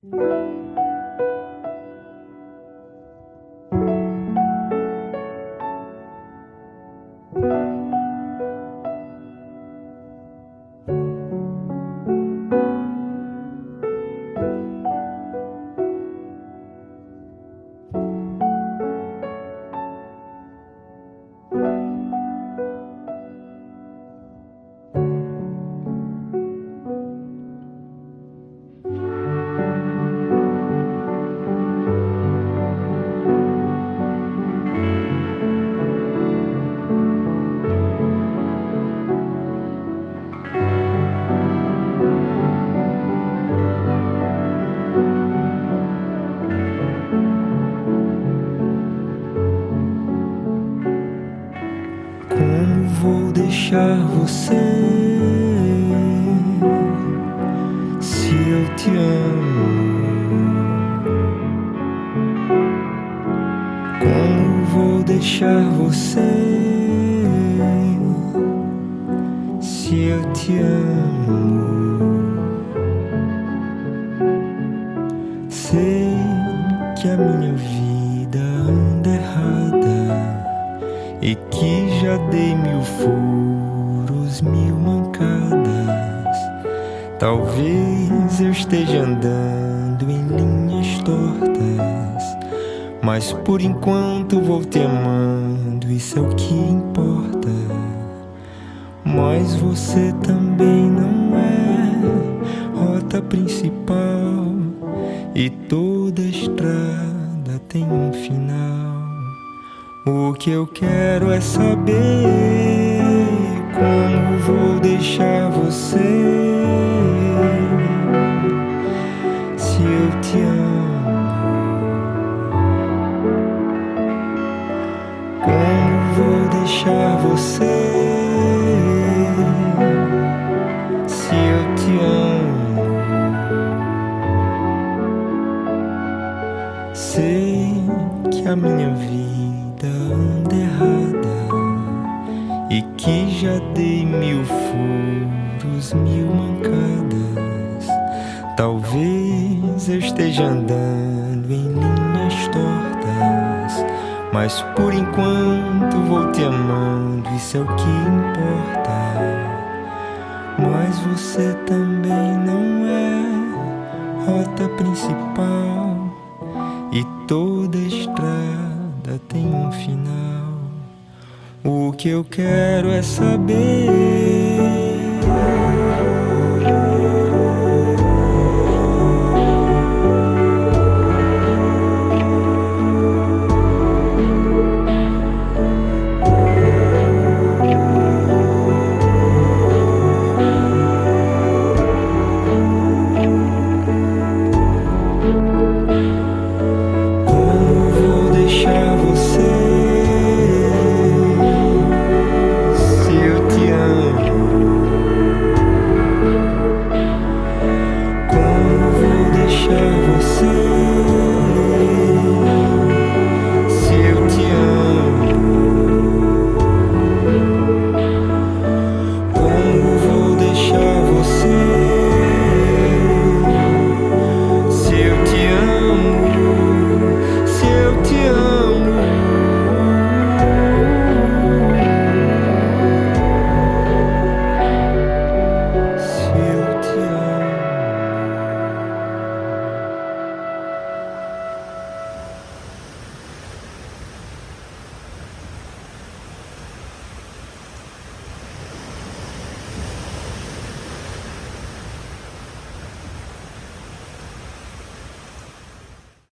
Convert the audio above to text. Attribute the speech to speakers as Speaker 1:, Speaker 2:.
Speaker 1: Como vou deixar você se eu te amo? Como vou deixar você se eu te amo? Sei que a minha vida anda errada e que já dei 1000 furos, 1000 mancadas. Talvez eu esteja andando em linhas tortas, mas por enquanto vou te amando, isso é o que importa. Mas você também não é rota principal, e toda estrada tem um final. O que eu quero é saber como vou deixar você se eu te amo. Como vou deixar você se eu te amo? Sei que a minha vida anda errada e que já dei 1000 furos, 1000 mancadas. Talvez eu esteja andando em linhas tortas, mas por enquanto vou te amando, isso é o que importa. Mas você também não é rota principal, e toda estrada tem um final. O que eu quero é saber